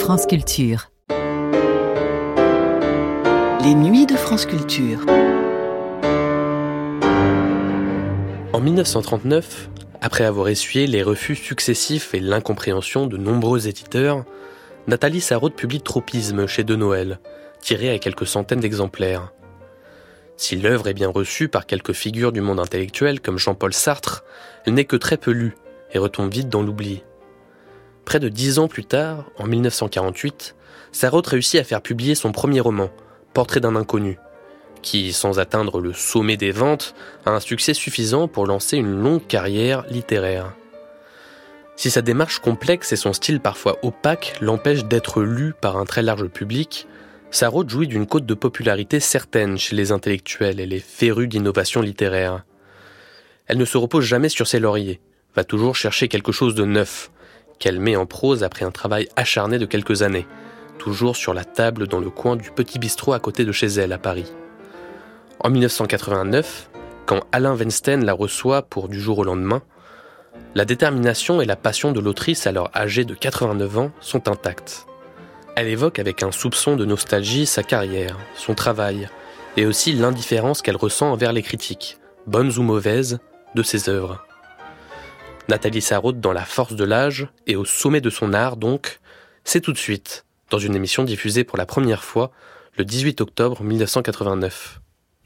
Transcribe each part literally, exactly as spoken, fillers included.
France Culture. Les nuits de France Culture. En dix-neuf cent trente-neuf, après avoir essuyé les refus successifs et l'incompréhension de nombreux éditeurs, Nathalie Sarraute publie Tropisme chez De Noël, tiré à quelques centaines d'exemplaires. Si l'œuvre est bien reçue par quelques figures du monde intellectuel comme Jean-Paul Sartre, elle n'est que très peu lue et retombe vite dans l'oubli. Près de dix ans plus tard, en dix-neuf cent quarante-huit, Sarraute réussit à faire publier son premier roman, Portrait d'un inconnu, qui, sans atteindre le sommet des ventes, a un succès suffisant pour lancer une longue carrière littéraire. Si sa démarche complexe et son style parfois opaque l'empêchent d'être lu par un très large public, Sarraute jouit d'une cote de popularité certaine chez les intellectuels et les férus d'innovation littéraire. Elle ne se repose jamais sur ses lauriers, va toujours chercher quelque chose de neuf, qu'elle met en prose après un travail acharné de quelques années, toujours sur la table dans le coin du petit bistrot à côté de chez elle à Paris. En dix-neuf cent quatre-vingt-neuf, quand Alain Weinstein la reçoit pour Du jour au lendemain, la détermination et la passion de l'autrice, alors âgée de quatre-vingt-neuf ans, sont intactes. Elle évoque avec un soupçon de nostalgie sa carrière, son travail, et aussi l'indifférence qu'elle ressent envers les critiques, bonnes ou mauvaises, de ses œuvres. Nathalie Sarraute, dans la force de l'âge et au sommet de son art donc, c'est tout de suite, dans une émission diffusée pour la première fois le dix-huit octobre dix-neuf cent quatre-vingt-neuf.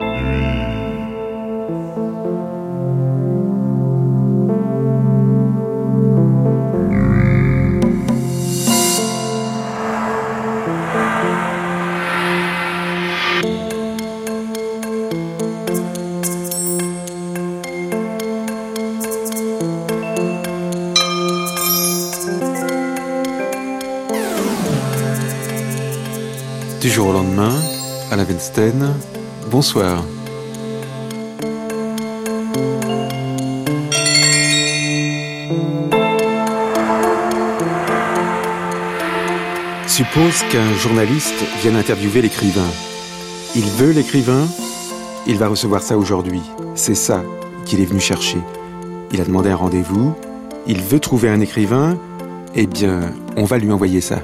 Du jour au lendemain, Alain Weinstein, bonsoir. Suppose qu'un journaliste vienne interviewer l'écrivain. Il veut l'écrivain, il va recevoir ça aujourd'hui. C'est ça qu'il est venu chercher. Il a demandé un rendez-vous, il veut trouver un écrivain, eh bien, on va lui envoyer ça.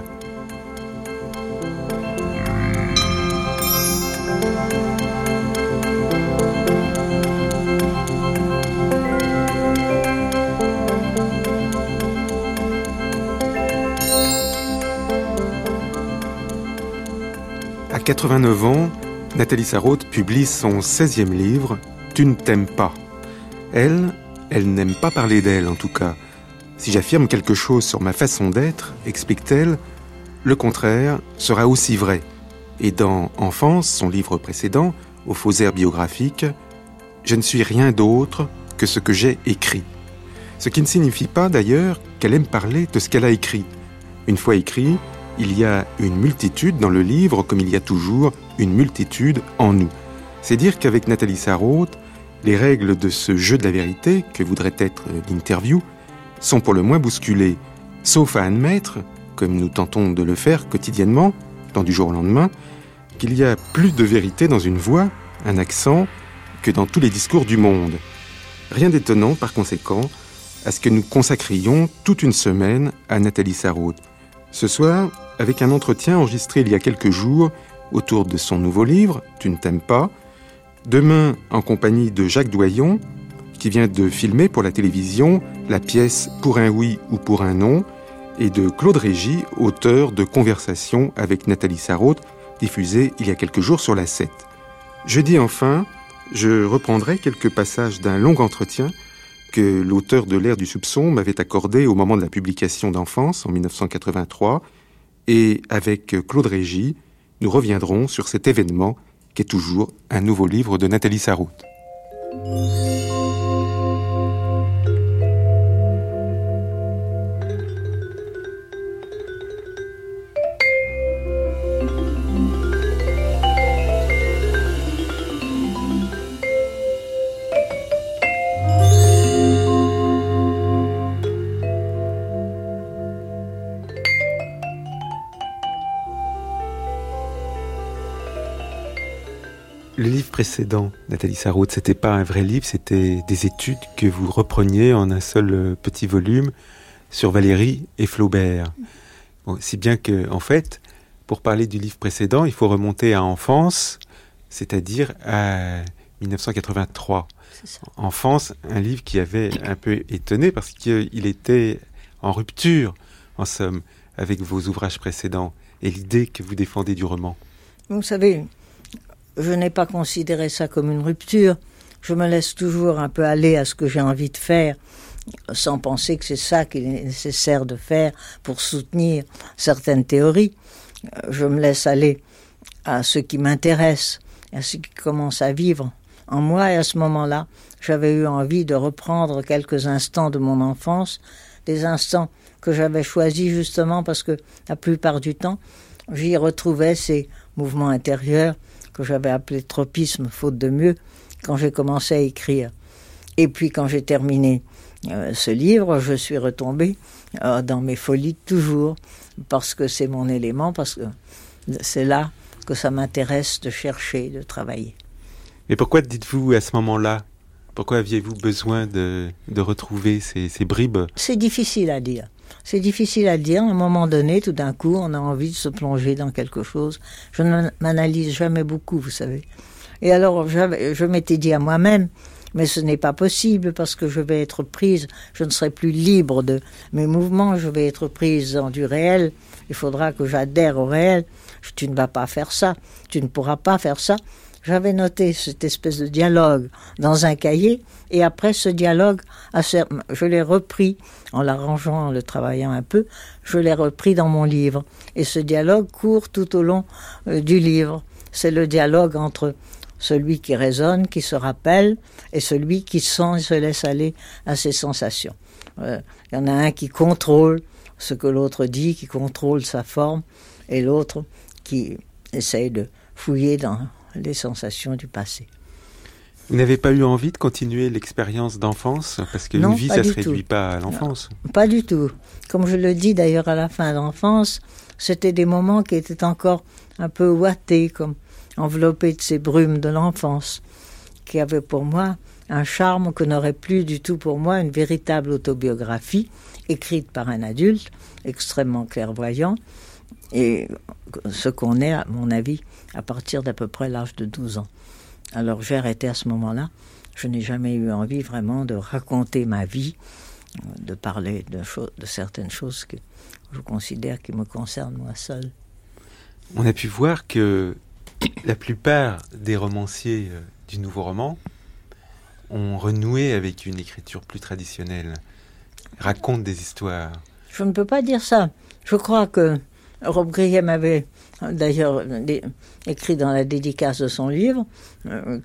À quatre-vingt-neuf ans, Nathalie Sarraute publie son seizième livre, Tu ne t'aimes pas. Elle, elle n'aime pas parler d'elle en tout cas. Si j'affirme quelque chose sur ma façon d'être, explique-t-elle, le contraire sera aussi vrai. Et dans Enfance, son livre précédent, Aux faux airs biographiques, je ne suis rien d'autre que ce que j'ai écrit. Ce qui ne signifie pas d'ailleurs qu'elle aime parler de ce qu'elle a écrit. Une fois écrit, il y a une multitude dans le livre, comme il y a toujours une multitude en nous. C'est dire qu'avec Nathalie Sarraute, les règles de ce jeu de la vérité, que voudrait être l'interview, sont pour le moins bousculées, sauf à admettre, comme nous tentons de le faire quotidiennement, dans Du jour au lendemain, qu'il y a plus de vérité dans une voix, un accent, que dans tous les discours du monde. Rien d'étonnant, par conséquent, à ce que nous consacrions toute une semaine à Nathalie Sarraute. Ce soir, avec un entretien enregistré il y a quelques jours autour de son nouveau livre, Tu ne t'aimes pas. Demain, en compagnie de Jacques Doyon, qui vient de filmer pour la télévision la pièce Pour un oui ou pour un non, et de Claude Régis, auteur de Conversation avec Nathalie Sarraute, diffusée il y a quelques jours sur la sept. Jeudi enfin, je reprendrai quelques passages d'un long entretien que l'auteur de L'Air du soupçon m'avait accordé au moment de la publication d'Enfance en dix-neuf cent quatre-vingt-trois, et avec Claude Régis, nous reviendrons sur cet événement qui est toujours un nouveau livre de Nathalie Sarraute. Le livre précédent, Nathalie Sarraute, c'était pas un vrai livre, c'était des études que vous repreniez en un seul petit volume sur Valéry et Flaubert. Bon, si bien que, en fait, pour parler du livre précédent, il faut remonter à enfance, c'est-à-dire à dix-neuf cent quatre-vingt-trois. C'est ça. Enfance, un livre qui avait un peu étonné parce qu'il était en rupture, en somme, avec vos ouvrages précédents et l'idée que vous défendez du roman. Vous savez, je n'ai pas considéré ça comme une rupture. Je me laisse toujours un peu aller à ce que j'ai envie de faire, sans penser que c'est ça qu'il est nécessaire de faire pour soutenir certaines théories. Je me laisse aller à ce qui m'intéresse, à ce qui commence à vivre en moi. Et à ce moment-là, j'avais eu envie de reprendre quelques instants de mon enfance, des instants que j'avais choisis justement parce que la plupart du temps, j'y retrouvais ces mouvements intérieurs que j'avais appelés tropisme, faute de mieux, quand j'ai commencé à écrire. Et puis quand j'ai terminé euh, ce livre, je suis retombée euh, dans mes folies toujours, parce que c'est mon élément, parce que c'est là que ça m'intéresse de chercher, de travailler. Mais pourquoi dites-vous à ce moment-là, pourquoi aviez-vous besoin de, de retrouver ces, ces bribes ? C'est difficile à dire. C'est difficile à dire. À un moment donné, tout d'un coup, on a envie de se plonger dans quelque chose. Je ne m'analyse jamais beaucoup, vous savez. Et alors, je m'étais dit à moi-même, mais ce n'est pas possible parce que je vais être prise, je ne serai plus libre de mes mouvements, je vais être prise dans du réel. Il faudra que j'adhère au réel. Tu ne vas pas faire ça, tu ne pourras pas faire ça. J'avais noté cette espèce de dialogue dans un cahier, et après ce dialogue, je l'ai repris, en l'arrangeant, en le travaillant un peu, je l'ai repris dans mon livre. Et ce dialogue court tout au long euh, du livre. C'est le dialogue entre celui qui raisonne, qui se rappelle, et celui qui sent et se laisse aller à ses sensations. Euh, il y en a un qui contrôle ce que l'autre dit, qui contrôle sa forme, et l'autre qui essaye de fouiller dans les sensations du passé. Vous n'avez pas eu envie de continuer l'expérience d'enfance ? Parce qu'une vie, ça ne se réduit pas à l'enfance. Non, pas du tout. Comme je le dis d'ailleurs à la fin de l'enfance, c'était des moments qui étaient encore un peu ouatés, comme enveloppés de ces brumes de l'enfance, qui avaient pour moi un charme que n'aurait plus du tout pour moi une véritable autobiographie, écrite par un adulte, extrêmement clairvoyant, et ce qu'on est, à mon avis, à partir d'à peu près l'âge de douze ans. Alors j'ai arrêté à ce moment-là. Je n'ai jamais eu envie vraiment de raconter ma vie, de parler de, cho- de certaines choses que je considère qui me concernent moi seul. On a pu voir que la plupart des romanciers euh, du nouveau roman ont renoué avec une écriture plus traditionnelle, racontent des histoires. Je ne peux pas dire ça. Je crois que Rob Griem avait d'ailleurs écrit dans la dédicace de son livre euh,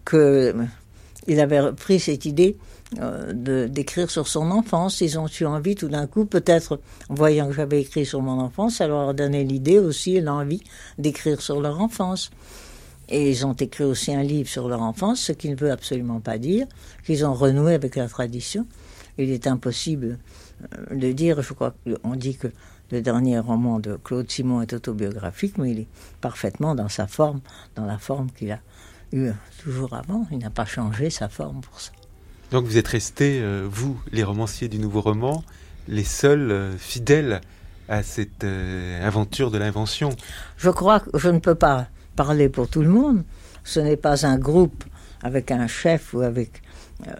qu'il avait repris cette idée euh, de, d'écrire sur son enfance. Ils ont eu envie tout d'un coup, peut-être en voyant que j'avais écrit sur mon enfance, ça leur a donné l'idée aussi et l'envie d'écrire sur leur enfance. Et ils ont écrit aussi un livre sur leur enfance, ce qui ne veut absolument pas dire qu'ils ont renoué avec la tradition. Il est impossible de dire, je crois qu'on dit que le dernier roman de Claude Simon est autobiographique, mais il est parfaitement dans sa forme, dans la forme qu'il a eue toujours avant. Il n'a pas changé sa forme pour ça. Donc vous êtes restés, euh, vous, les romanciers du nouveau roman, les seuls euh, fidèles à cette euh, aventure de l'invention. Je crois que je ne peux pas parler pour tout le monde. Ce n'est pas un groupe avec un chef ou avec euh,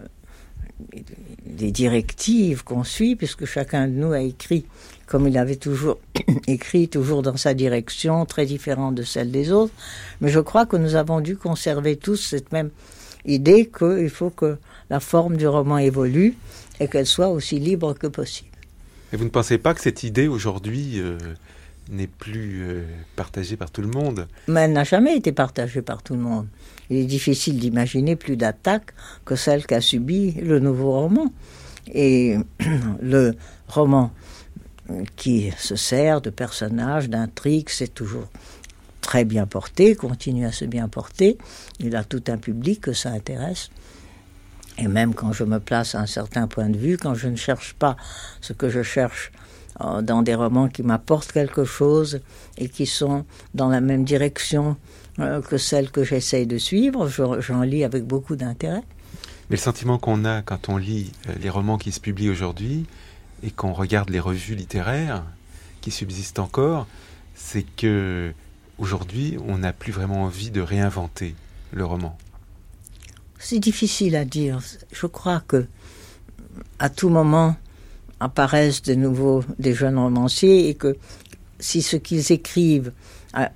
des directives qu'on suit, puisque chacun de nous a écrit comme il avait toujours écrit, toujours dans sa direction, très différente de celle des autres. Mais je crois que nous avons dû conserver tous cette même idée qu'il faut que la forme du roman évolue et qu'elle soit aussi libre que possible. Et vous ne pensez pas que cette idée, aujourd'hui, euh, n'est plus euh, partagée par tout le monde ? Mais elle n'a jamais été partagée par tout le monde. Il est difficile d'imaginer plus d'attaques que celle qu'a subie le nouveau roman. Et le roman qui se sert de personnages, d'intrigues, c'est toujours très bien porté, continue à se bien porter. Il a tout un public que ça intéresse. Et même quand je me place à un certain point de vue, quand je ne cherche pas ce que je cherche euh, dans des romans qui m'apportent quelque chose et qui sont dans la même direction euh, que celle que j'essaye de suivre, je, j'en lis avec beaucoup d'intérêt. Mais le sentiment qu'on a quand on lit euh, les romans qui se publient aujourd'hui et qu'on regarde les revues littéraires, qui subsiste encore, c'est que aujourd'hui, on n'a plus vraiment envie de réinventer le roman. C'est difficile à dire. Je crois que à tout moment apparaissent de nouveau des jeunes romanciers et que si ce qu'ils écrivent a,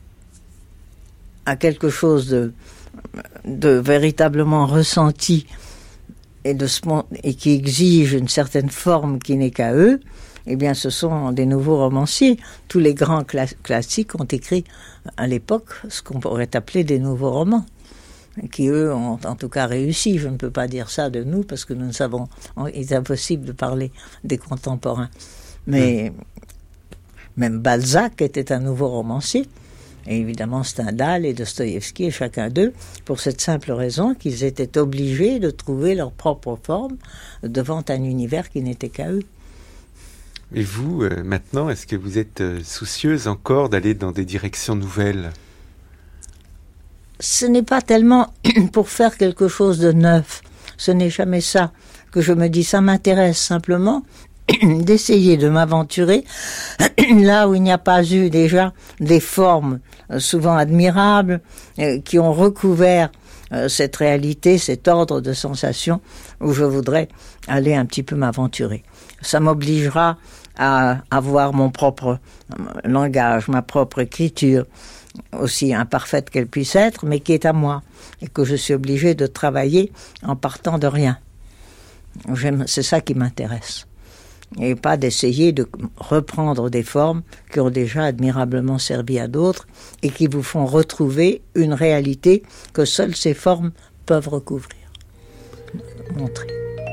a quelque chose de, de véritablement ressenti et, de, et qui exige une certaine forme qui n'est qu'à eux, eh bien ce sont des nouveaux romanciers. Tous les grands cla- classiques ont écrit à l'époque ce qu'on pourrait appeler des nouveaux romans, qui eux ont en tout cas réussi. Je ne peux pas dire ça de nous parce que nous ne savons, il est impossible de parler des contemporains. Mais mmh. même Balzac était un nouveau romancier, et évidemment Stendhal et Dostoïevski, et chacun d'eux, pour cette simple raison qu'ils étaient obligés de trouver leur propre forme devant un univers qui n'était qu'à eux. Et vous, euh, maintenant, est-ce que vous êtes euh, soucieuse encore d'aller dans des directions nouvelles ? Ce n'est pas tellement pour faire quelque chose de neuf. Ce n'est jamais ça que je me dis. Ça m'intéresse simplement d'essayer de m'aventurer là où il n'y a pas eu déjà des formes souvent admirables qui ont recouvert cette réalité, cet ordre de sensations où je voudrais aller un petit peu m'aventurer. Ça m'obligera à avoir mon propre langage, ma propre écriture, aussi imparfaite qu'elle puisse être, mais qui est à moi, et que je suis obligé de travailler en partant de rien. J'aime, c'est ça qui m'intéresse. Et pas d'essayer de reprendre des formes qui ont déjà admirablement servi à d'autres et qui vous font retrouver une réalité que seules ces formes peuvent recouvrir, montrer.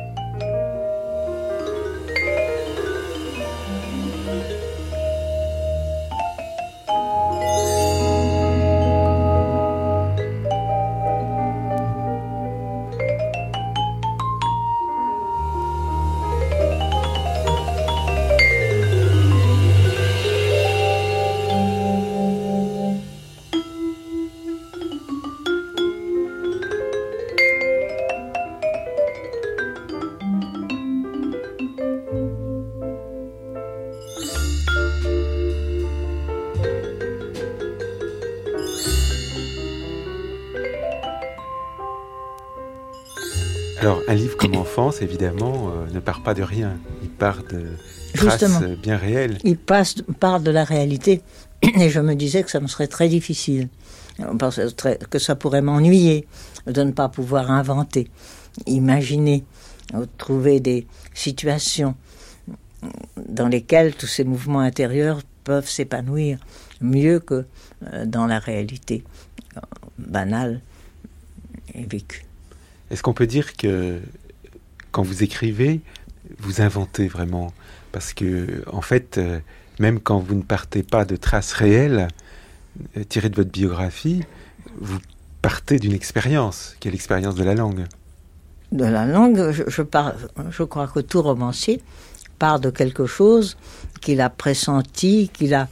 Alors, un livre comme Enfance, évidemment, euh, ne part pas de rien. Il part de traces Justement, bien réelles. Il passe, part de la réalité. Et je me disais que ça me serait très difficile, que ça pourrait m'ennuyer de ne pas pouvoir inventer, imaginer, trouver des situations dans lesquelles tous ces mouvements intérieurs peuvent s'épanouir mieux que dans la réalité banale et vécue. Est-ce qu'on peut dire que quand vous écrivez, vous inventez vraiment ? Parce que, en fait, euh, même quand vous ne partez pas de traces réelles euh, tirées de votre biographie, vous partez d'une expérience, qui est l'expérience de la langue. De la langue, je, je, par, je crois que tout romancier part de quelque chose qu'il a pressenti, qu'il a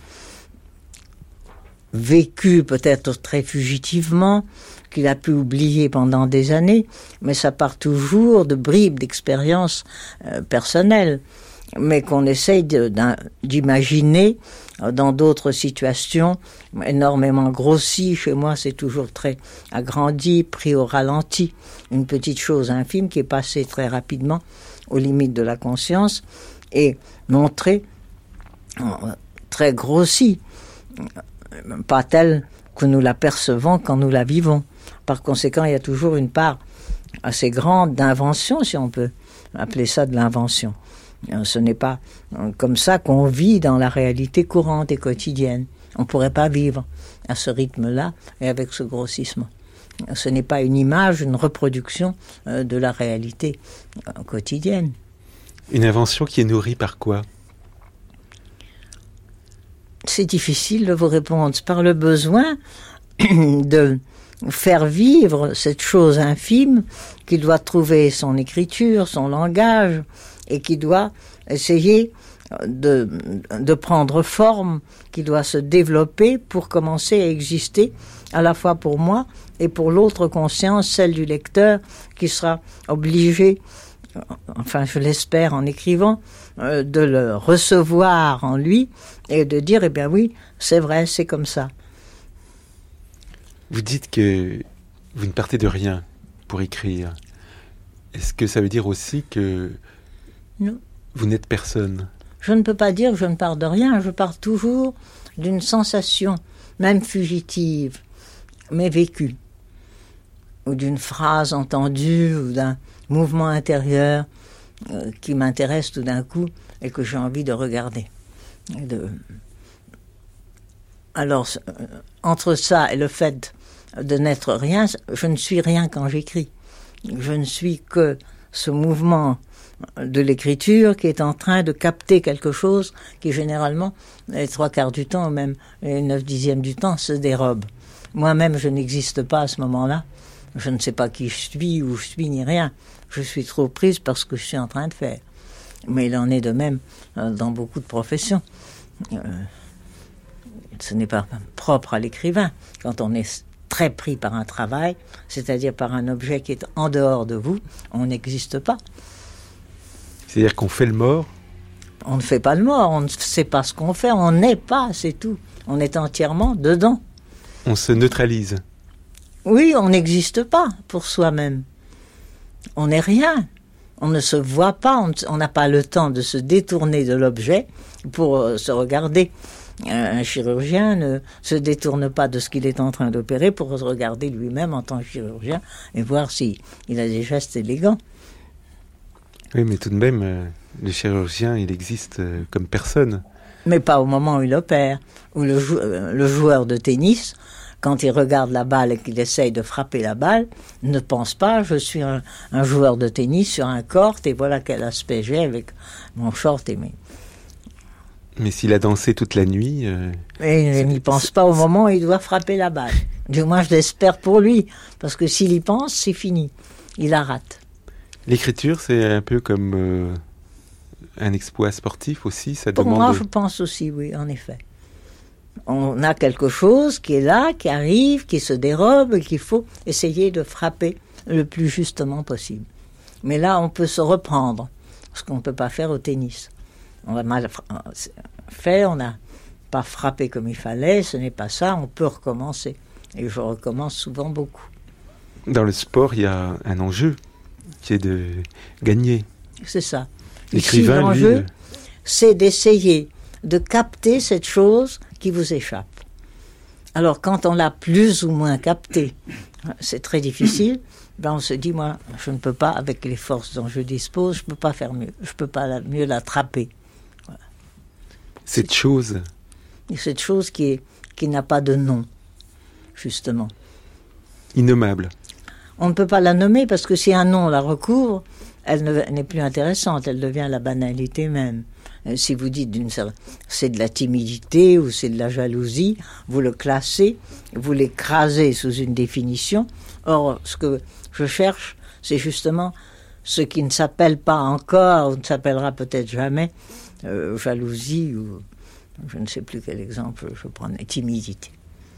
vécu peut-être très fugitivement, qu'il a pu oublier pendant des années, mais ça part toujours de bribes d'expériences euh, personnelles, mais qu'on essaye de, d'imaginer dans d'autres situations, énormément grossi. Chez moi, c'est toujours très agrandi, pris au ralenti, une petite chose infime qui est passée très rapidement aux limites de la conscience et montrée euh, très grossie, pas telle que nous la percevons quand nous la vivons. Par conséquent, il y a toujours une part assez grande d'invention, si on peut appeler ça de l'invention. Ce n'est pas comme ça qu'on vit dans la réalité courante et quotidienne. On ne pourrait pas vivre à ce rythme-là et avec ce grossissement. Ce n'est pas une image, une reproduction de la réalité quotidienne. Une invention qui est nourrie par quoi ? C'est difficile de vous répondre. Par le besoin de faire vivre cette chose infime qui doit trouver son écriture, son langage, et qui doit essayer de, de prendre forme, qui doit se développer pour commencer à exister, à la fois pour moi et pour l'autre conscience, celle du lecteur, qui sera obligé enfin je l'espère en écrivant, euh, de le recevoir en lui et de dire, eh bien oui, c'est vrai, c'est comme ça. Vous dites que vous ne partez de rien pour écrire. Est-ce que ça veut dire aussi que Non. vous n'êtes personne ? Je ne peux pas dire que je ne pars de rien, je pars toujours d'une sensation, même fugitive, mais vécue, ou d'une phrase entendue, ou d'un mouvement intérieur euh, qui m'intéresse tout d'un coup et que j'ai envie de regarder. Et de... Alors, euh, entre ça et le fait de n'être rien, je ne suis rien quand j'écris. Je ne suis que ce mouvement de l'écriture qui est en train de capter quelque chose qui généralement, les trois quarts du temps, même les neuf dixièmes du temps, se dérobe. Moi-même, je n'existe pas à ce moment-là. Je ne sais pas qui je suis, où je suis, ni rien. Je suis trop prise par ce que je suis en train de faire. Mais il en est de même dans beaucoup de professions. Euh, ce n'est pas propre à l'écrivain. Quand on est très pris par un travail, c'est-à-dire par un objet qui est en dehors de vous, on n'existe pas. C'est-à-dire qu'on fait le mort ? On ne fait pas le mort, on ne sait pas ce qu'on fait, on n'est pas, c'est tout. On est entièrement dedans. On se neutralise. Oui, on n'existe pas pour soi-même. On n'est rien. On ne se voit pas, on n'a pas le temps de se détourner de l'objet pour euh, se regarder. Un chirurgien ne se détourne pas de ce qu'il est en train d'opérer pour se regarder lui-même en tant que chirurgien et voir s'il a des gestes élégants. Oui, mais tout de même, euh, le chirurgien, il existe euh, comme personne. Mais pas au moment où il opère. Ou le, jou- euh, le joueur de tennis, quand il regarde la balle et qu'il essaye de frapper la balle, ne pense pas, je suis un, un joueur de tennis sur un court et voilà quel aspect j'ai avec mon short et mes... Mais s'il a dansé toute la nuit... Euh, et il n'y pense pas au moment où il doit frapper la balle. Du moins, je l'espère pour lui. Parce que s'il y pense, c'est fini. Il la rate. L'écriture, c'est un peu comme euh, un exploit sportif aussi. Ça pour demande... moi, je pense aussi, oui, en effet. On a quelque chose qui est là, qui arrive, qui se dérobe, et qu'il faut essayer de frapper le plus justement possible. Mais là, on peut se reprendre. Ce qu'on ne peut pas faire au tennis. On a mal fait, on n'a pas frappé comme il fallait, ce n'est pas ça, on peut recommencer. Et je recommence souvent beaucoup. Dans le sport, il y a un enjeu qui est de gagner. C'est ça. L'écrivain, Ici, l'enjeu, lui, c'est d'essayer de capter cette chose qui vous échappe. Alors, quand on l'a plus ou moins capté, c'est très difficile. Ben on se dit, moi, je ne peux pas, avec les forces dont je dispose, je ne peux pas faire mieux. Je ne peux pas la, mieux l'attraper. Voilà. Cette chose. Et cette chose qui, est, qui n'a pas de nom, justement. Innommable. On ne peut pas la nommer parce que si un nom la recouvre, elle ne, n'est plus intéressante, elle devient la banalité même. Si vous dites d'une certaine, c'est de la timidité ou c'est de la jalousie, vous le classez, vous l'écrasez sous une définition. Or, ce que je cherche, c'est justement ce qui ne s'appelle pas encore, ou ne s'appellera peut-être jamais, euh, jalousie ou je ne sais plus quel exemple je prends, timidité.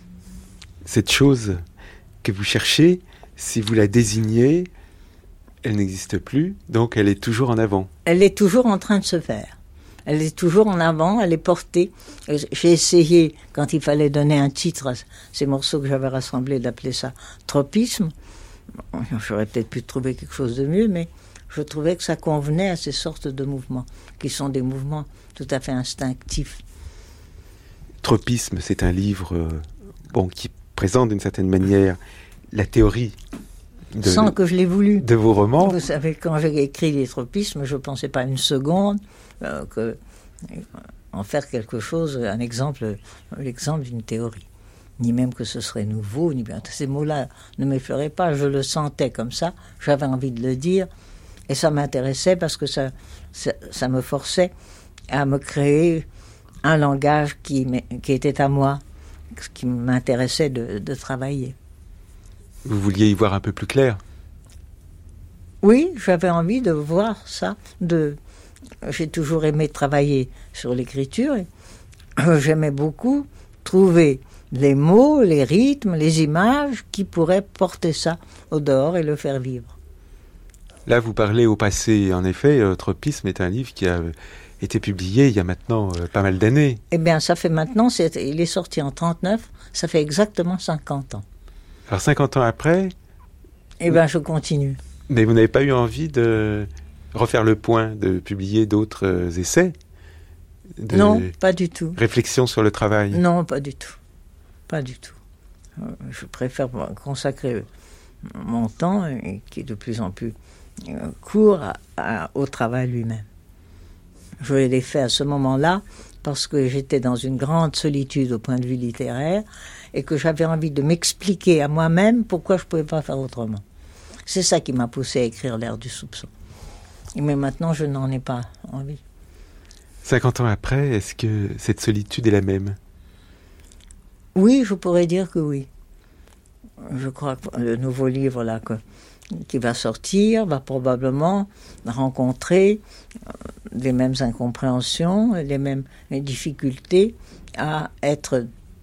Cette chose que vous cherchez, si vous la désignez, elle n'existe plus, donc elle est toujours en avant. Elle est toujours en train de se faire. Elle est toujours en avant, elle est portée. J'ai essayé, quand il fallait donner un titre à ces morceaux que j'avais rassemblés, d'appeler ça tropisme. J'aurais peut-être pu trouver quelque chose de mieux, mais je trouvais que ça convenait à ces sortes de mouvements, qui sont des mouvements tout à fait instinctifs. Tropisme, c'est un livre euh, bon, qui présente d'une certaine manière la théorie de, sans que je l'ai voulu. De vos romans. Vous savez, quand j'ai écrit les tropismes, je ne pensais pas une seconde euh, que, en faire quelque chose, un exemple, l'exemple d'une théorie. Ni même que ce serait nouveau, ni bien. Ces mots-là ne m'effleuraient pas, je le sentais comme ça, j'avais envie de le dire, et ça m'intéressait parce que ça, ça, ça me forçait à me créer un langage qui, qui était à moi, qui m'intéressait de, de travailler. Vous vouliez y voir un peu plus clair ? Oui, j'avais envie de voir ça. De... J'ai toujours aimé travailler sur l'écriture. Et j'aimais beaucoup trouver les mots, les rythmes, les images qui pourraient porter ça au dehors et le faire vivre. Là, vous parlez au passé. En effet, euh, Tropisme est un livre qui a été publié il y a maintenant euh, pas mal d'années. Eh bien, ça fait maintenant, c'est, il est sorti en trente-neuf, ça fait exactement cinquante ans. Alors, cinquante ans après... Eh bien, je continue. Mais vous n'avez pas eu envie de refaire le point, de publier d'autres euh, essais de Non, pas du tout. Réflexion sur le travail? Non, pas du tout. Pas du tout. Je préfère consacrer mon temps, qui est de plus en plus court, à, à, au travail lui-même. Je l'ai fait à ce moment-là parce que j'étais dans une grande solitude au point de vue littéraire et que j'avais envie de m'expliquer à moi-même pourquoi je ne pouvais pas faire autrement. C'est ça qui m'a poussé à écrire L'Air du soupçon. Mais maintenant, je n'en ai pas envie. cinquante ans après, est-ce que cette solitude est la même? Oui, je pourrais dire que oui. Je crois que le nouveau livre là, que, qui va sortir va probablement rencontrer les mêmes incompréhensions, les mêmes difficultés à être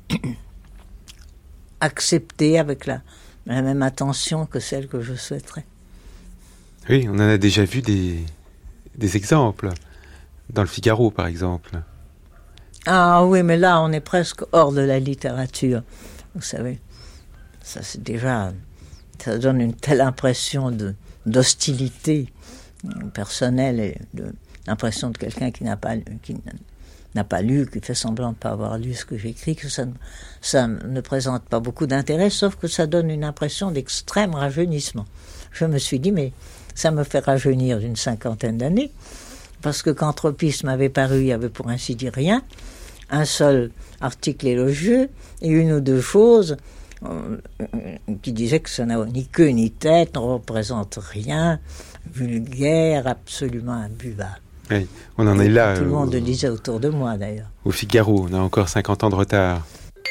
accepté avec la, la même attention que celle que je souhaiterais. Oui, on en a déjà vu des, des exemples. Dans le Figaro, par exemple. Ah oui, mais là, on est presque hors de la littérature. Vous savez, ça c'est déjà... Ça donne une telle impression de, d'hostilité personnelle et de, l'impression de quelqu'un qui n'a pas, qui n'a pas lu, qui fait semblant de ne pas avoir lu ce que j'écris, que ça, ça ne présente pas beaucoup d'intérêt, sauf que ça donne une impression d'extrême rajeunissement. Je me suis dit, mais ça me fait rajeunir d'une cinquantaine d'années, parce que quand Tropisme avait paru, il y avait pour ainsi dire rien, un seul article élogieux et une ou deux choses euh, qui disaient que ça n'a ni queue ni tête, ne représente rien, vulgaire, absolument imbuvable. Oui, on en et est là. Tout le monde le disait autour de moi d'ailleurs. Au Figaro, on a encore cinquante ans de retard.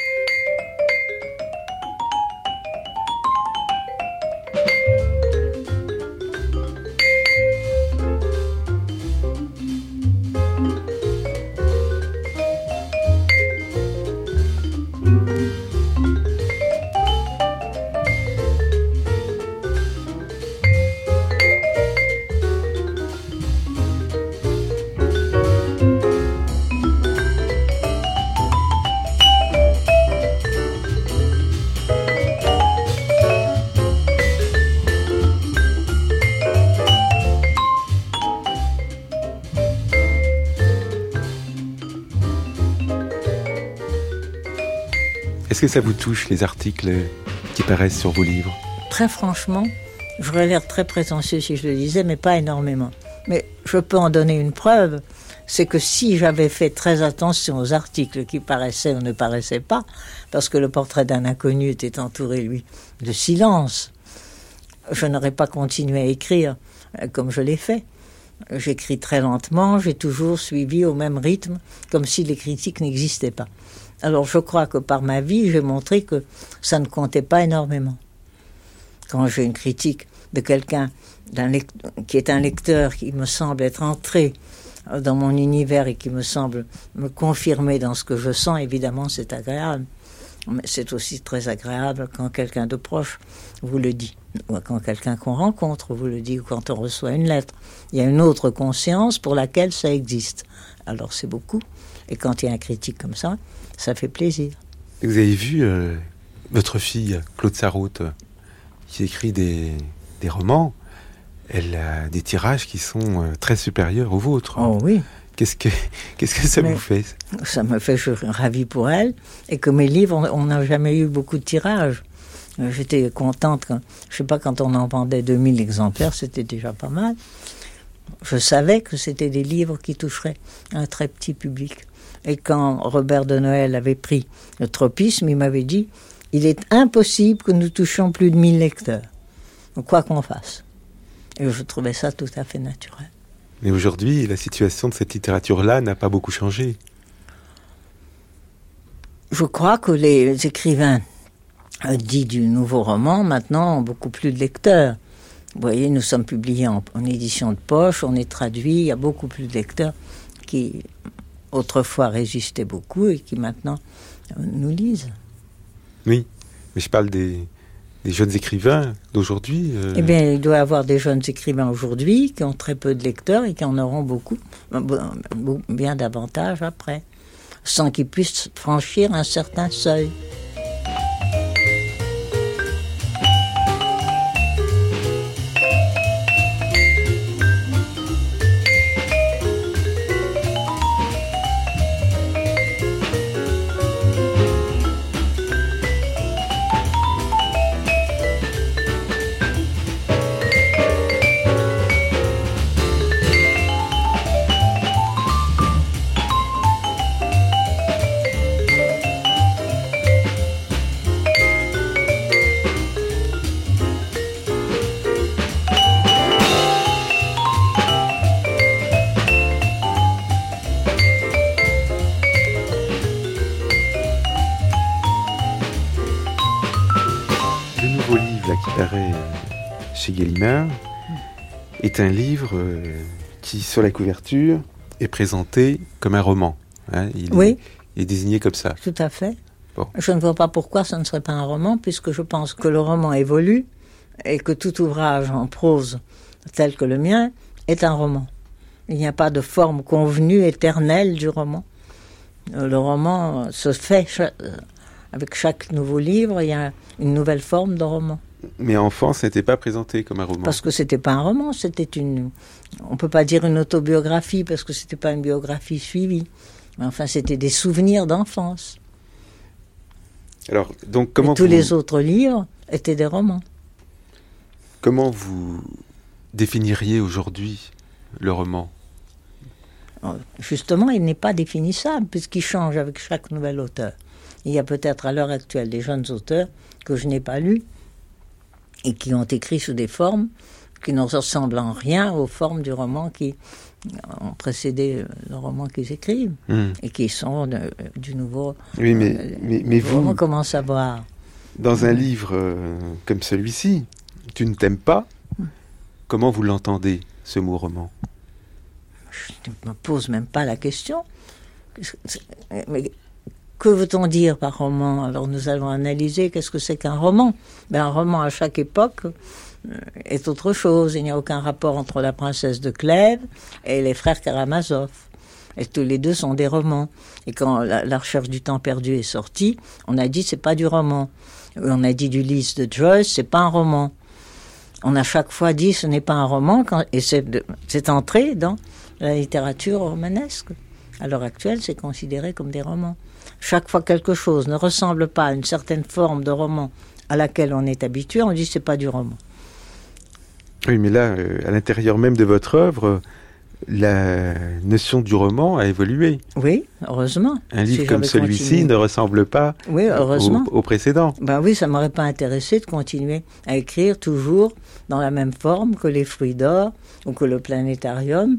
Est-ce que ça vous touche, les articles qui paraissent sur vos livres? Très franchement, j'aurais l'air très prétentieux si je le disais, mais pas énormément. Mais je peux en donner une preuve, c'est que si j'avais fait très attention aux articles qui paraissaient ou ne paraissaient pas, parce que le portrait d'un inconnu était entouré, lui, de silence, je n'aurais pas continué à écrire comme je l'ai fait. J'écris très lentement, j'ai toujours suivi au même rythme, comme si les critiques n'existaient pas. Alors je crois que par ma vie, j'ai montré que ça ne comptait pas énormément. Quand j'ai une critique de quelqu'un d'un lect- qui est un lecteur qui me semble être entré dans mon univers et qui me semble me confirmer dans ce que je sens, évidemment c'est agréable. Mais c'est aussi très agréable quand quelqu'un de proche vous le dit, ou quand quelqu'un qu'on rencontre vous le dit, ou quand on reçoit une lettre. Il y a une autre conscience pour laquelle ça existe. Alors c'est beaucoup. Et quand il y a un critique comme ça, ça fait plaisir. Et vous avez vu euh, votre fille, Claude Sarraute, qui écrit des, des romans. Elle a des tirages qui sont euh, très supérieurs aux vôtres. Oh oui. Qu'est-ce que, qu'est-ce que ça Mais vous fait? Ça me fait, je suis ravie pour elle. Et que mes livres, on n'a jamais eu beaucoup de tirages. J'étais contente, quand, je ne sais pas, quand on en vendait deux mille exemplaires, c'était déjà pas mal. Je savais que c'était des livres qui toucheraient un très petit public. Et quand Robert de Noël avait pris le Tropisme, il m'avait dit « Il est impossible que nous touchions plus de mille lecteurs, quoi qu'on fasse. » Et je trouvais ça tout à fait naturel. Mais aujourd'hui, la situation de cette littérature-là n'a pas beaucoup changé. Je crois que les écrivains dits du nouveau roman, maintenant, ont beaucoup plus de lecteurs. Vous voyez, nous sommes publiés en, en édition de poche, on est traduit, il y a beaucoup plus de lecteurs qui, autrefois, résistaient beaucoup et qui, maintenant, nous lisent. Oui, mais je parle des, des jeunes écrivains d'aujourd'hui euh... Eh bien, il doit y avoir des jeunes écrivains aujourd'hui qui ont très peu de lecteurs et qui en auront beaucoup, bien davantage après, sans qu'ils puissent franchir un certain seuil. Chez Gallimard, est un livre euh, qui, sur la couverture, est présenté comme un roman. Hein, il, oui. est, il est désigné comme ça. Tout à fait. Bon. Je ne vois pas pourquoi ce ne serait pas un roman, puisque je pense que le roman évolue et que tout ouvrage en prose tel que le mien est un roman. Il n'y a pas de forme convenue, éternelle du roman. Le roman se fait, avec chaque nouveau livre, il y a une nouvelle forme de roman. Mais enfant, ce n'était pas présenté comme un roman. Parce que c'était pas un roman, c'était une... On peut pas dire une autobiographie, parce que c'était pas une biographie suivie. Mais enfin, c'était des souvenirs d'enfance. Alors, donc, comment Et tous vous... les autres livres étaient des romans. Comment vous définiriez aujourd'hui le roman ? Justement, il n'est pas définissable, puisqu'il change avec chaque nouvel auteur. Il y a peut-être à l'heure actuelle des jeunes auteurs que je n'ai pas lus, et qui ont écrit sous des formes qui ne ressemblent en rien aux formes du roman qui ont précédé le roman qu'ils écrivent, mmh. et qui sont de, du nouveau... Oui, mais, euh, mais, mais vous... On commence à voir. Dans un mmh. livre euh, comme celui-ci, « Tu ne t'aimes pas mmh. », comment vous l'entendez, ce mot roman ? Je ne me pose même pas la question. Mais... Que veut-on dire par roman ? Alors nous allons analyser qu'est-ce que c'est qu'un roman. Ben, un roman à chaque époque est autre chose. Il n'y a aucun rapport entre la princesse de Clèves et les frères Karamazov. Et tous les deux sont des romans. Et quand la, la recherche du temps perdu est sortie, on a dit c'est pas du roman. On a dit d'Ulysse de Joyce, c'est pas un roman. On a chaque fois dit ce n'est pas un roman, quand, et c'est, de, c'est entré dans la littérature romanesque. À l'heure actuelle, c'est considéré comme des romans. Chaque fois quelque chose ne ressemble pas à une certaine forme de roman à laquelle on est habitué, on dit c'est pas du roman. Oui, mais là, euh, à l'intérieur même de votre œuvre, la notion du roman a évolué. Oui, heureusement. Un livre si comme celui-ci continué. ne ressemble pas oui, heureusement. Au, au précédent. Ben oui, ça ne m'aurait pas intéressé de continuer à écrire toujours dans la même forme que les Fruits d'or ou que le Planétarium.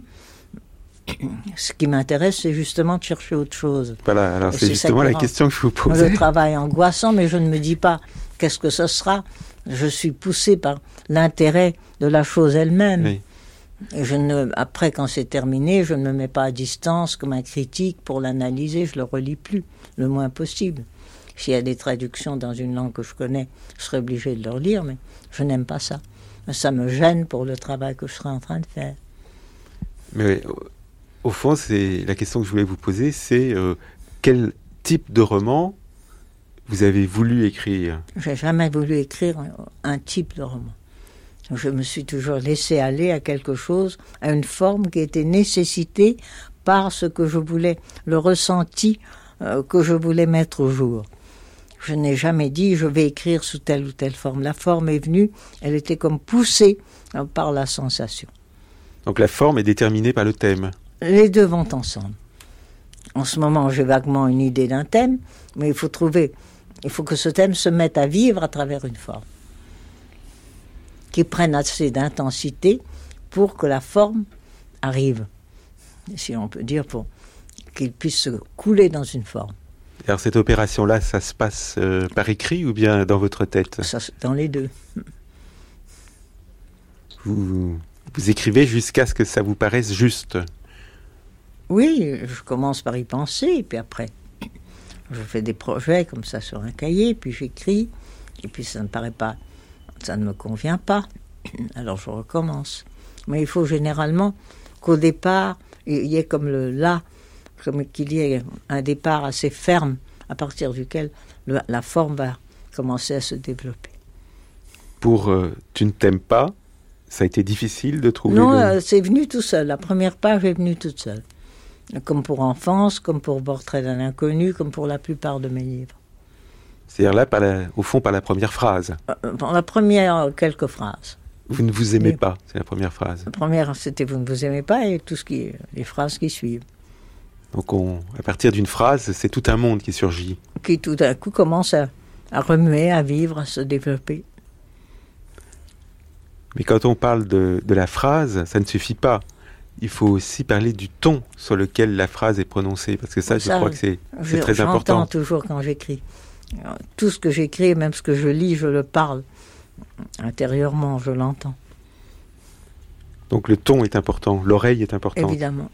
Ce qui m'intéresse, c'est justement de chercher autre chose. Voilà, alors c'est, c'est justement la question que je vous posais. Le travail angoissant, mais je ne me dis pas qu'est-ce que ce sera. Je suis poussé par l'intérêt de la chose elle-même. Oui. Et je ne, après, quand c'est terminé, je ne me mets pas à distance comme un critique pour l'analyser. Je le relis plus, le moins possible. S'il y a des traductions dans une langue que je connais, je serai obligé de le relire, mais je n'aime pas ça. Ça me gêne pour le travail que je serai en train de faire. Mais au fond, c'est la question que je voulais vous poser, c'est euh, quel type de roman vous avez voulu écrire ? Je n'ai jamais voulu écrire un, un type de roman. Je me suis toujours laissé aller à quelque chose, à une forme qui était nécessitée par ce que je voulais, le ressenti euh, que je voulais mettre au jour. Je n'ai jamais dit je vais écrire sous telle ou telle forme. La forme est venue, elle était comme poussée euh, par la sensation. Donc la forme est déterminée par le thème ? Les deux vont ensemble. En ce moment, j'ai vaguement une idée d'un thème, mais il faut trouver, il faut que ce thème se mette à vivre à travers une forme, qui prenne assez d'intensité pour que la forme arrive, si on peut dire, pour qu'il puisse se couler dans une forme. Alors cette opération-là, ça se passe euh, par écrit ou bien dans votre tête ? Ça, dans les deux. Vous, vous écrivez jusqu'à ce que ça vous paraisse juste ? Oui, je commence par y penser, et puis après, je fais des projets comme ça sur un cahier, puis j'écris, et puis ça ne paraît pas ça ne me convient pas, alors je recommence. Mais il faut généralement qu'au départ, il y ait comme le là, comme qu'il y ait un départ assez ferme, à partir duquel le, la forme va commencer à se développer. Pour euh, Tu ne t'aimes pas, ça a été difficile de trouver Non, le... euh, c'est venu tout seul. La première page est venue toute seule. Comme pour Enfance, comme pour Portrait d'un inconnu, comme pour la plupart de mes livres. C'est-à-dire là, par la, au fond, par la première phrase. Euh, dans la première, euh, quelques phrases. Vous ne vous aimez Et, pas, c'est la première phrase. La première, c'était Vous ne vous aimez pas et tout ce qui, les phrases qui suivent. Donc, on, à partir d'une phrase, c'est tout un monde qui surgit. Qui tout d'un coup commence à, à remuer, à vivre, à se développer. Mais quand on parle de, de la phrase, ça ne suffit pas. Il faut aussi parler du ton sur lequel la phrase est prononcée, parce que ça, ça je crois que c'est, c'est très important. J'entends toujours quand j'écris. Tout ce que j'écris, même ce que je lis, je le parle. Intérieurement, je l'entends. Donc le ton est important, l'oreille est importante. Évidemment.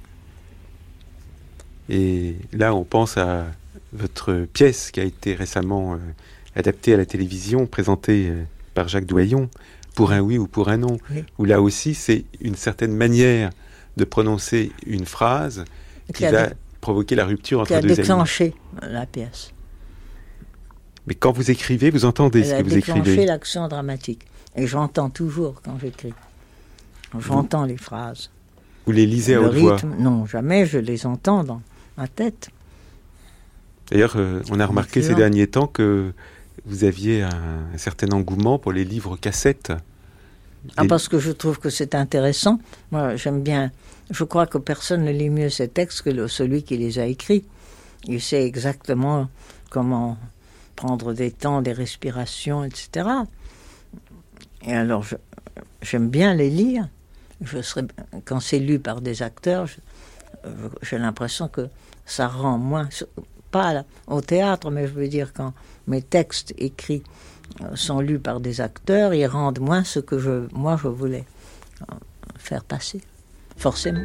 Et là, on pense à votre pièce qui a été récemment euh, adaptée à la télévision, présentée euh, par Jacques Doyon, Pour un oui ou pour un non, oui. Où là aussi, c'est une certaine manière de prononcer une phrase qui, qui va dé... provoquer la rupture entre deux amis. Qui a déclenché la pièce. Mais quand vous écrivez, vous entendez Elle ce que vous écrivez. Elle a déclenché l'action dramatique. Et j'entends toujours quand j'écris. J'entends vous... les phrases. Vous les lisez le à haute rythme, voix? Non, jamais, je les entends dans ma tête. D'ailleurs, euh, on a remarqué Excellent. ces derniers temps que vous aviez un, un certain engouement pour les livres cassettes. Ah, parce que je trouve que c'est intéressant. Moi, j'aime bien... Je crois que personne ne lit mieux ces textes que le, celui qui les a écrits. Il sait exactement comment prendre des temps, des respirations, et cetera. Et alors, je, j'aime bien les lire. Je serais, quand c'est lu par des acteurs, je, j'ai l'impression que ça rend moins... Pas au théâtre, mais je veux dire quand mes textes écrits sont lus par des acteurs, ils rendent moins ce que je, moi je voulais faire passer, forcément.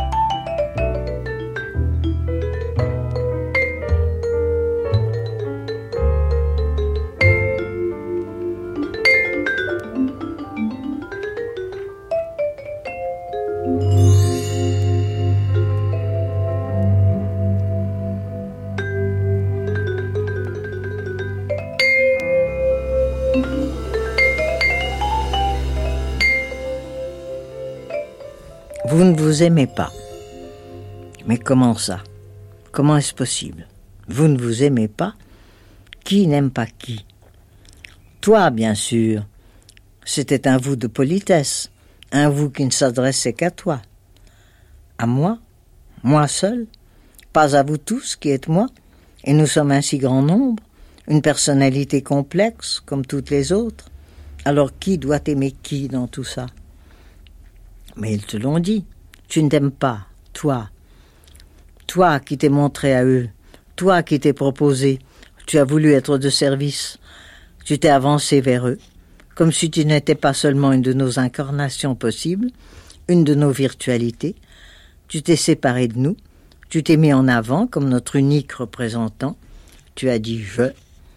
Vous ne vous aimez pas. Mais comment ça? Comment est-ce possible? Vous ne vous aimez pas? Qui n'aime pas qui? Toi, bien sûr. C'était un vous de politesse, un vous qui ne s'adressait qu'à toi. À moi? Moi seul? Pas à vous tous qui êtes moi? Et nous sommes un si grand nombre, une personnalité complexe comme toutes les autres. Alors qui doit aimer qui dans tout ça? Mais ils te l'ont dit, tu ne t'aimes pas, toi. Toi qui t'es montré à eux, toi qui t'es proposé, tu as voulu être de service, tu t'es avancé vers eux, comme si tu n'étais pas seulement une de nos incarnations possibles, une de nos virtualités. Tu t'es séparé de nous, tu t'es mis en avant comme notre unique représentant, tu as dit « je ».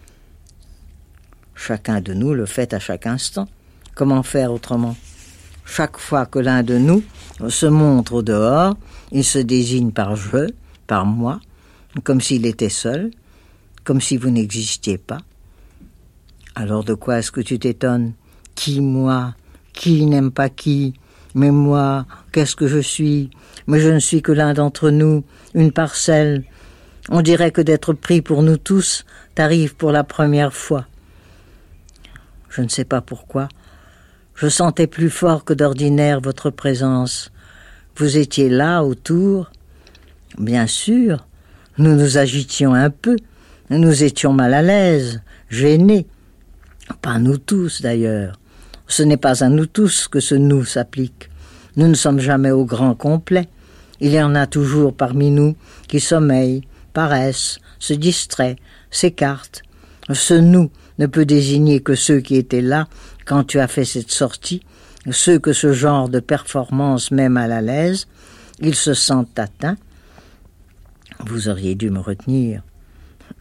Chacun de nous le fait à chaque instant. Comment faire autrement ? Chaque fois que l'un de nous se montre au dehors, il se désigne par « je », par « moi », comme s'il était seul, comme si vous n'existiez pas. Alors de quoi est-ce que tu t'étonnes? Qui, moi? Qui n'aime pas qui? Mais moi, qu'est-ce que je suis? Mais je ne suis que l'un d'entre nous, une parcelle. On dirait que d'être pris pour nous tous t'arrive pour la première fois. Je ne sais pas pourquoi. Je sentais plus fort que d'ordinaire votre présence. Vous étiez là, autour. Bien sûr, nous nous agitions un peu. Nous étions mal à l'aise, gênés. Pas nous tous, d'ailleurs. Ce n'est pas à nous tous que ce « nous » s'applique. Nous ne sommes jamais au grand complet. Il y en a toujours parmi nous qui sommeillent, paraissent, se distraient, s'écartent. Ce « nous » ne peut désigner que ceux qui étaient là quand tu as fait cette sortie, ceux que ce genre de performance met mal à l'aise. Ils se sentent atteints. Vous auriez dû me retenir.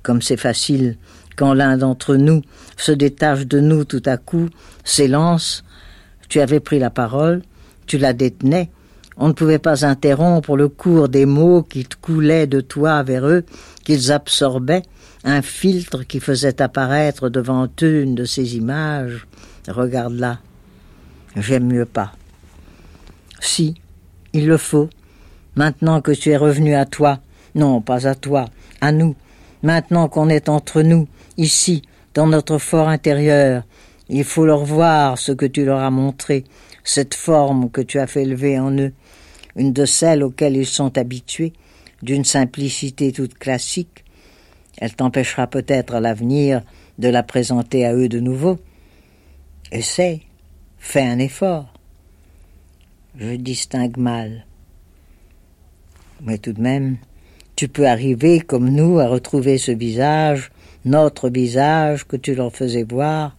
Comme c'est facile quand l'un d'entre nous se détache de nous tout à coup, s'élance. Tu avais pris la parole, tu la détenais. On ne pouvait pas interrompre le cours des mots qui coulaient de toi vers eux, qu'ils absorbaient, un filtre qui faisait apparaître devant eux une de ces images. Regarde-la. J'aime mieux pas. Si, il le faut. Maintenant que tu es revenu à toi, non, pas à toi, à nous, maintenant qu'on est entre nous, ici, dans notre fort intérieur, il faut leur voir ce que tu leur as montré, cette forme que tu as fait lever en eux, une de celles auxquelles ils sont habitués, d'une simplicité toute classique. Elle t'empêchera peut-être à l'avenir de la présenter à eux de nouveau. Essaie, fais un effort. Je distingue mal. Mais tout de même, tu peux arriver, comme nous, à retrouver ce visage, notre visage que tu leur faisais voir.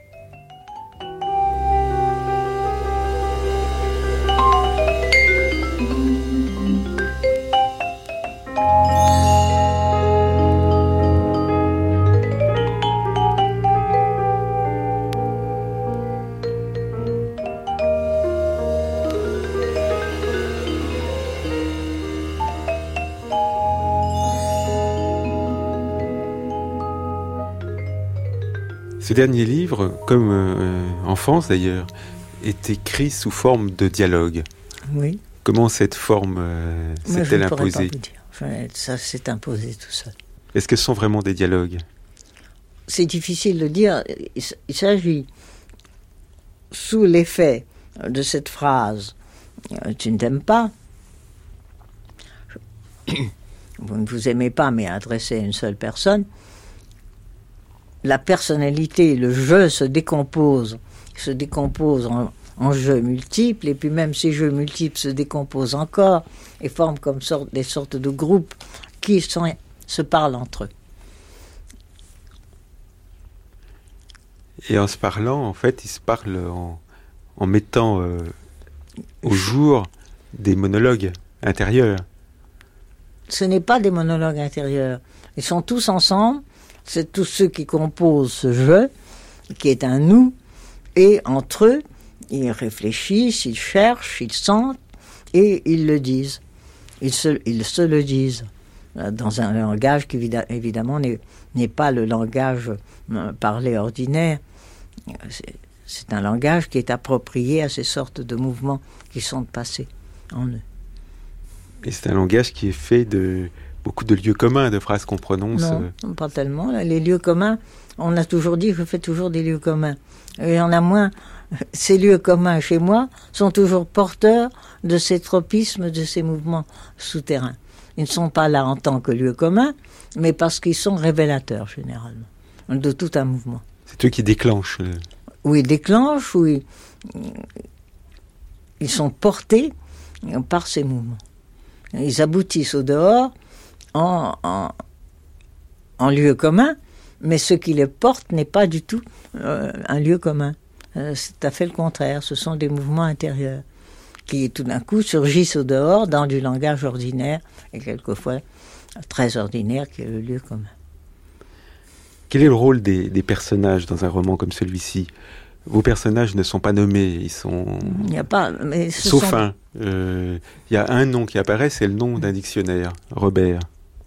Ce dernier livre, comme euh, en France d'ailleurs, est écrit sous forme de dialogue. Oui. Comment cette forme euh, s'est-elle imposée ? Je ne pourrais pas vous dire. Enfin, ça s'est imposé tout seul. Est-ce que ce sont vraiment des dialogues ? C'est difficile de dire. Il s'agit, sous l'effet de cette phrase « Tu ne t'aimes pas », vous ne vous aimez pas, mais adressé à une seule personne, la personnalité, le jeu se décompose, se décompose en, en jeux multiples, et puis même ces jeux multiples se décomposent encore et forment comme sorte, des sortes de groupes qui sont, se parlent entre eux. Et en se parlant, en fait, ils se parlent en, en mettant euh, au jour des monologues intérieurs. Ce n'est pas des monologues intérieurs. Ils sont tous ensemble. C'est tous ceux qui composent ce jeu, qui est un nous, et entre eux, ils réfléchissent, ils cherchent, ils sentent, et ils le disent. Ils se, ils se le disent, dans un langage qui, évidemment, n'est, n'est pas le langage parlé ordinaire. C'est, c'est un langage qui est approprié à ces sortes de mouvements qui sont passés en eux. Et c'est un langage qui est fait de beaucoup de lieux communs, de phrases qu'on prononce. Non, pas tellement. Les lieux communs, on a toujours dit, je fais toujours des lieux communs. Et il y en a moins. Ces lieux communs chez moi sont toujours porteurs de ces tropismes, de ces mouvements souterrains. Ils ne sont pas là en tant que lieux communs, mais parce qu'ils sont révélateurs, généralement, de tout un mouvement. C'est eux qui déclenchent. Le... Oui, ils déclenchent, ou ils, ils sont portés par ces mouvements. Ils aboutissent au dehors en, en, en lieu commun, mais ce qui les porte n'est pas du tout euh, un lieu commun. Euh, c'est tout à fait le contraire. Ce sont des mouvements intérieurs qui, tout d'un coup, surgissent au dehors dans du langage ordinaire, et quelquefois très ordinaire, qui est le lieu commun. Quel est le rôle des, des personnages dans un roman comme celui-ci ? Vos personnages ne sont pas nommés, ils sont... Il n'y a pas... Mais ce Sauf sont... un. Euh, il y a un nom qui apparaît, c'est le nom d'un dictionnaire, Robert.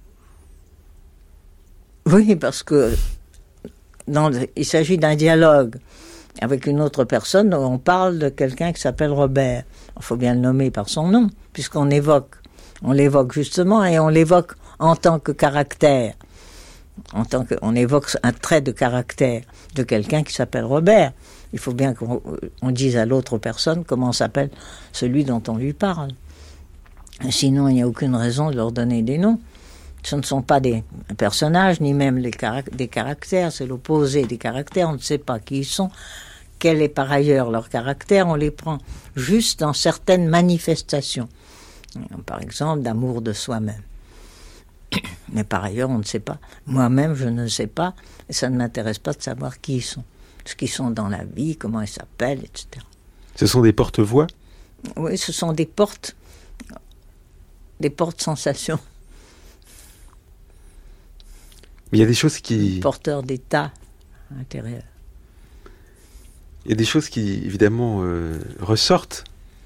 Oui, parce que dans, il s'agit d'un dialogue avec une autre personne, dont on parle de quelqu'un qui s'appelle Robert. Il faut bien le nommer par son nom, puisqu'on évoque, on l'évoque justement, et on l'évoque en tant que caractère. En tant que, on évoque un trait de caractère de quelqu'un qui s'appelle Robert. Il faut bien qu'on on dise à l'autre personne comment s'appelle celui dont on lui parle. Sinon, il n'y a aucune raison de leur donner des noms. Ce ne sont pas des personnages, ni même les carac- des caractères, c'est l'opposé des caractères. On ne sait pas qui ils sont, quel est par ailleurs leur caractère. On les prend juste dans certaines manifestations. Par exemple, d'amour de soi-même. Mais par ailleurs, on ne sait pas. Moi-même, je ne sais pas, et ça ne m'intéresse pas de savoir qui ils sont. Ce qu'ils sont dans la vie, comment ils s'appellent, et cetera. Ce sont des porte-voix ? Oui, ce sont des portes, des portes-sensations. Mais il y a des choses qui... Porteur d'état intérieur. Il y a des choses qui, évidemment, euh, ressortent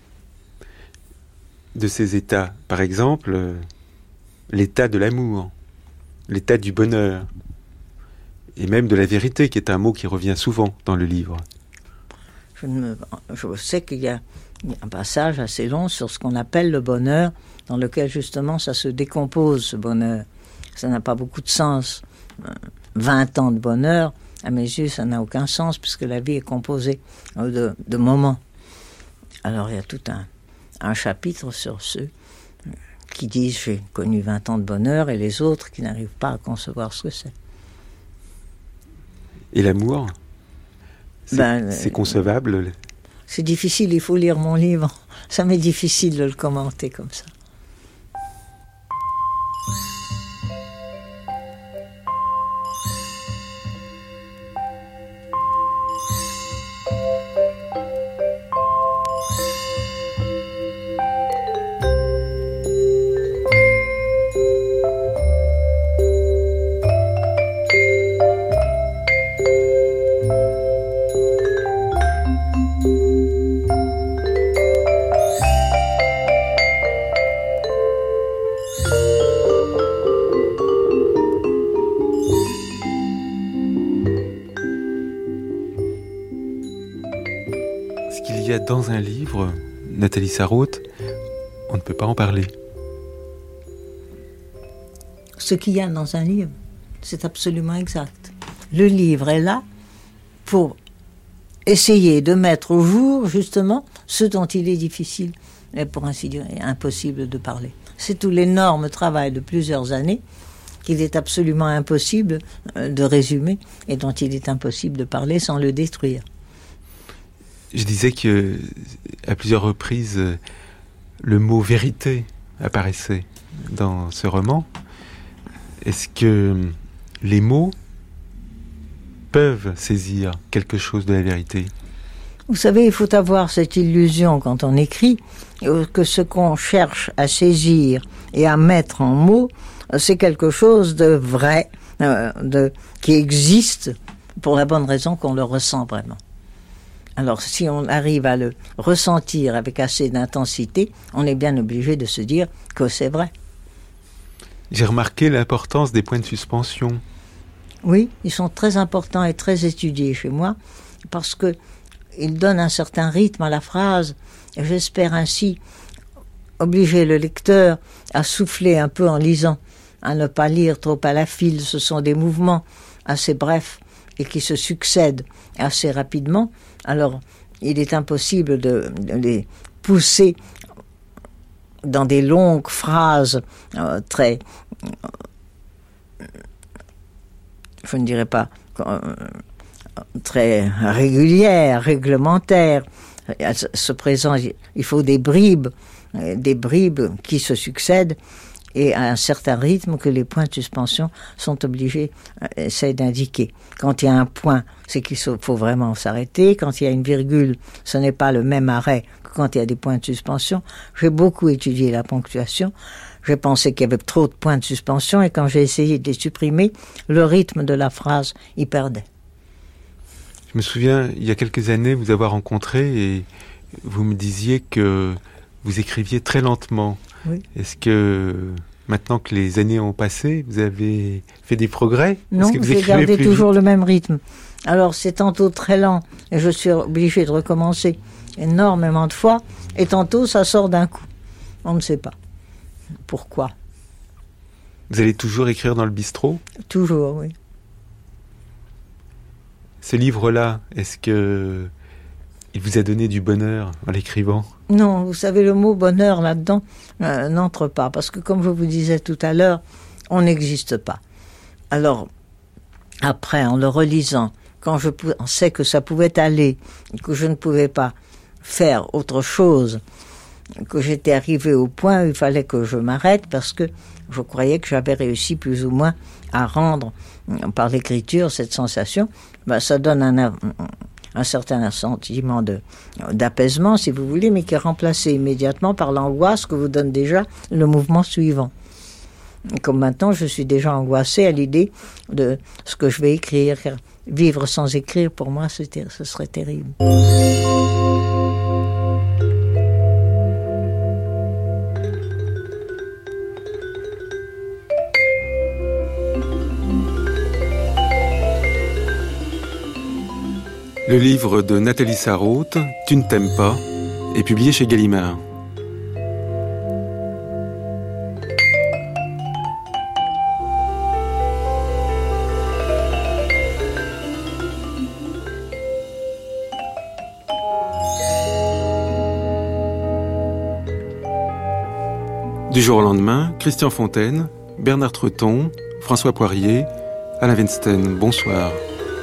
de ces états. Par exemple, euh, l'état de l'amour, l'état du bonheur, et même de la vérité, qui est un mot qui revient souvent dans le livre. Je, me, je sais qu'il y a un passage assez long sur ce qu'on appelle le bonheur, dans lequel justement ça se décompose, ce bonheur. Ça n'a pas beaucoup de sens. vingt ans de bonheur, à mes yeux, ça n'a aucun sens, puisque la vie est composée de, de moments. Alors il y a tout un, un chapitre sur ceux qui disent « j'ai connu vingt ans de bonheur » et les autres qui n'arrivent pas à concevoir ce que c'est. Et l'amour, c'est, ben, c'est concevable? C'est difficile, il faut lire mon livre. Ça m'est difficile de le commenter comme ça. Dans un livre, Nathalie Sarraute, on ne peut pas en parler. Ce qu'il y a dans un livre, c'est absolument exact. Le livre est là pour essayer de mettre au jour, justement, ce dont il est difficile, et pour ainsi dire, impossible de parler. C'est tout l'énorme travail de plusieurs années qu'il est absolument impossible de résumer et dont il est impossible de parler sans le détruire. Je disais que à plusieurs reprises, le mot vérité apparaissait dans ce roman. Est-ce que les mots peuvent saisir quelque chose de la vérité? Vous savez, il faut avoir cette illusion quand on écrit que ce qu'on cherche à saisir et à mettre en mots, c'est quelque chose de vrai, euh, de, qui existe pour la bonne raison qu'on le ressent vraiment. Alors, si on arrive à le ressentir avec assez d'intensité, on est bien obligé de se dire que c'est vrai. J'ai remarqué l'importance des points de suspension. Oui, ils sont très importants et très étudiés chez moi, parce qu'ils donnent un certain rythme à la phrase, et j'espère ainsi obliger le lecteur à souffler un peu en lisant, à ne pas lire trop à la file. Ce sont des mouvements assez brefs et qui se succèdent assez rapidement. Alors, il est impossible de, de les pousser dans des longues phrases euh, très, euh, je ne dirais pas, euh, très régulières, réglementaires. À ce présent, il faut des bribes, des bribes qui se succèdent et à un certain rythme que les points de suspension sont obligés, euh, essaient d'indiquer. Quand il y a un point, c'est qu'il faut vraiment s'arrêter. Quand il y a une virgule, ce n'est pas le même arrêt que quand il y a des points de suspension. J'ai beaucoup étudié la ponctuation. J'ai pensé qu'il y avait trop de points de suspension et quand j'ai essayé de les supprimer, le rythme de la phrase y perdait. Je me souviens, il y a quelques années, vous avoir rencontré et vous me disiez que vous écriviez très lentement. Oui. Est-ce que, maintenant que les années ont passé, vous avez fait des progrès? Non, Est-ce que vous j'ai écrivez gardé plus toujours vite? le même rythme. Alors, c'est tantôt très lent, et je suis obligée de recommencer énormément de fois, et tantôt, ça sort d'un coup. On ne sait pas. Pourquoi? Vous allez toujours écrire dans le bistrot? Toujours, oui. Ce livre-là, est-ce que il vous a donné du bonheur en l'écrivant? Non, vous savez, le mot bonheur là-dedans euh, n'entre pas, parce que comme je vous disais tout à l'heure, on n'existe pas. Alors, après, en le relisant, quand je pensais que ça pouvait aller, que je ne pouvais pas faire autre chose, que j'étais arrivé au point où il fallait que je m'arrête, parce que je croyais que j'avais réussi plus ou moins à rendre, par l'écriture, cette sensation, ben, ça donne un... un certain sentiment de, d'apaisement, si vous voulez, mais qui est remplacé immédiatement par l'angoisse que vous donne déjà le mouvement suivant. Comme maintenant, je suis déjà angoissée à l'idée de ce que je vais écrire. Vivre sans écrire, pour moi, c'était, ce serait terrible. Le livre de Nathalie Sarraute, Tu ne t'aimes pas, est publié chez Gallimard. Du jour au lendemain, Christian Fontaine, Bernard Treton, François Poirier, Alain Weinstein, bonsoir.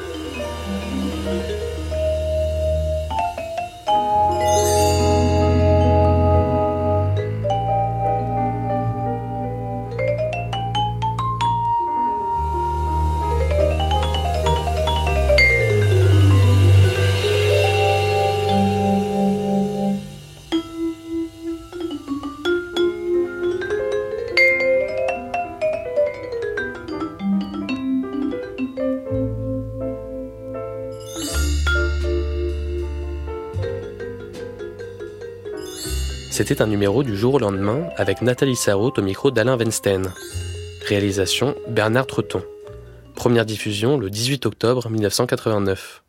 C'était un numéro du jour au lendemain avec Nathalie Sarraute au micro d'Alain Weinstein. Réalisation Bernard Treton. Première diffusion le dix-huit octobre mille neuf cent quatre-vingt-neuf.